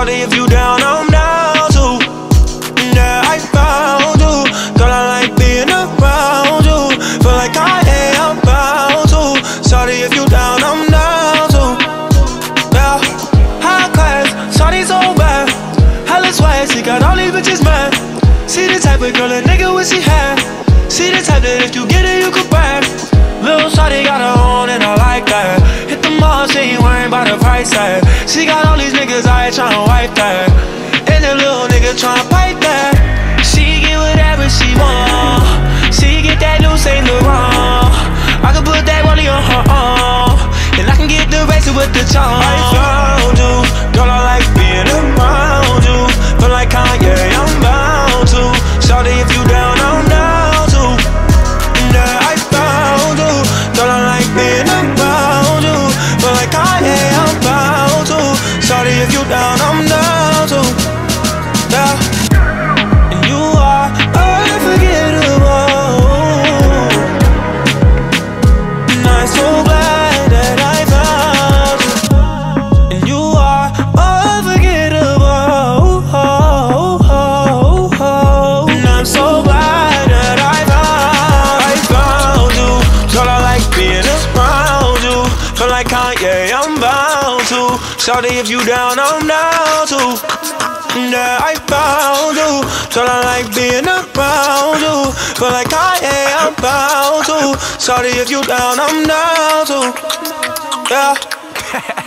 Shawty, if you down, I'm down too. Yeah, I found you. Girl, I like being around you. Feel like I am bound to. Shawty, if you down, I'm down too. Yeah, high class, shawty so bad. Hella swag, she got all these bitches mad. See the type of girl a nigga wish he had. See the type that if you get it, you could brag. Lil' shawty got her own and I like that. Hit the mall, she ain't worried about the price tag. She got all these niggas out here tryna wipe that. And the little nigga tryna pipe that. She get whatever she want. She get that loose, ain't no wrong. I can put that rollie on her arm, and I can get the razor with the charm. I found you, girl, I like being around you. Feel like Kanye, I'm bound to. Shawty, if you down, I'm down too. Yeah, I found you, girl, I like being around you. Feel like Kanye, I'm bound to. Shawty, if you down, I'm down too. Yeah, and you are unforgettable. And I'm so glad that I found you. And you are unforgettable. And I'm so glad that I found you. Girl, I like being around you. Feel like Kanye, I'm bound to. Shawty, if you down, I'm down too. Yeah, I found you. Girl, I like being around you. Feel like Kanye, I'm bound to. Shawty, if you down, I'm down too. Yeah.